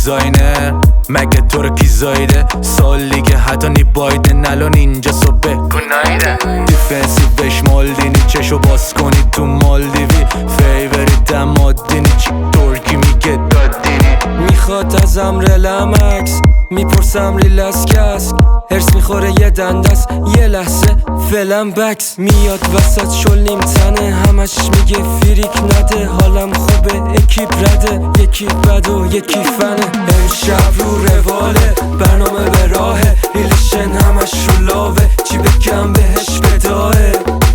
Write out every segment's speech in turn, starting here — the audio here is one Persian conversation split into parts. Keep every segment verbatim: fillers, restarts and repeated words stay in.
دیزاینر مگه تو رو کی زایده سال دیگه حتی نی بایدن الان اینجا صبح گنایده دیفنسیوش مالدینی چشو باز کنی تو مالدیوی فیوریت مادینی چی ترکی میگه دادینی میخواد ازم رلمکس میپرسم ریل از کس هرس میخوره یه دندست یه لحظه فلم بکس میاد وسط شل نیم تنه همش میگه فریک نده حالم خوبه اکیپ رده یکی بد و یکی فنه امشب رو رواله برنامه به راهه ریلیشن همش رو لاوه چی بگم بهش بداهه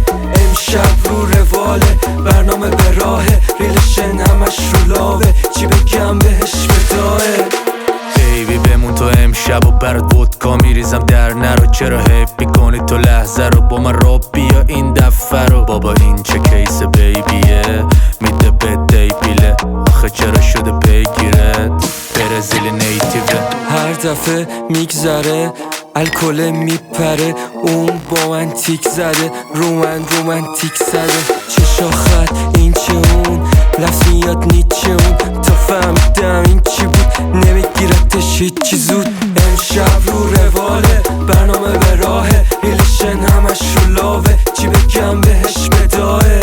امشب رو رواله برنامه به راهه ریلیشن همش رو لاوه چی بگم بهش بداهه بیبی بمون تو امشب و برات ودکا میریزم در نرو چرا حیف میکنی تو لحظه رو با من رو بیا این دفعه رو بابا این چه کیس بیبیه میده به دیبیله آخه چرا شده پیگیرت برزیل نیتیوه هر دفعه میگذره الکل میپره اون با من تیک زده رو من رومانتیک زده چه شاخت این چه اون لفظ میاد نیچه اون تا فهمیدم این چی بود نمیگیرتش هیچی زود امشب رو رواله برنامه به راهه ریلیشن همش رو لاوه چی بگم بهش بداهه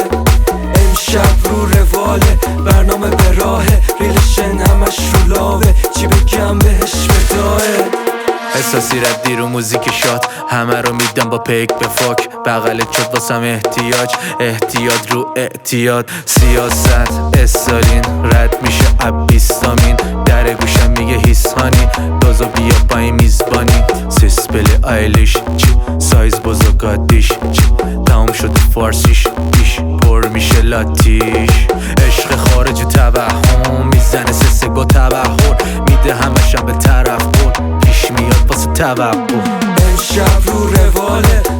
امشب رو رواله برنامه به راهه ریلیشن همش رو لاوه چی بگم بهش بداهه احساسی ردی رو موزیک شاد همه رو میدم با پیک به فاک بغلت شد واسم احتیاج احتیاط رو اعتیاد سیاست استالین رد میشه ابیستامین در گوشم میگه هیسانی دازو بیا با این میزبانی سیسپل آیلیش چی سایز بزرگاتیش چی تمام شده فارسیش پیش پر میشه لاتیش عشق خارج توهم میزنه سسه با توهر میده همشم به طرف بر پیش میاد واسه توقع امشب رو رواله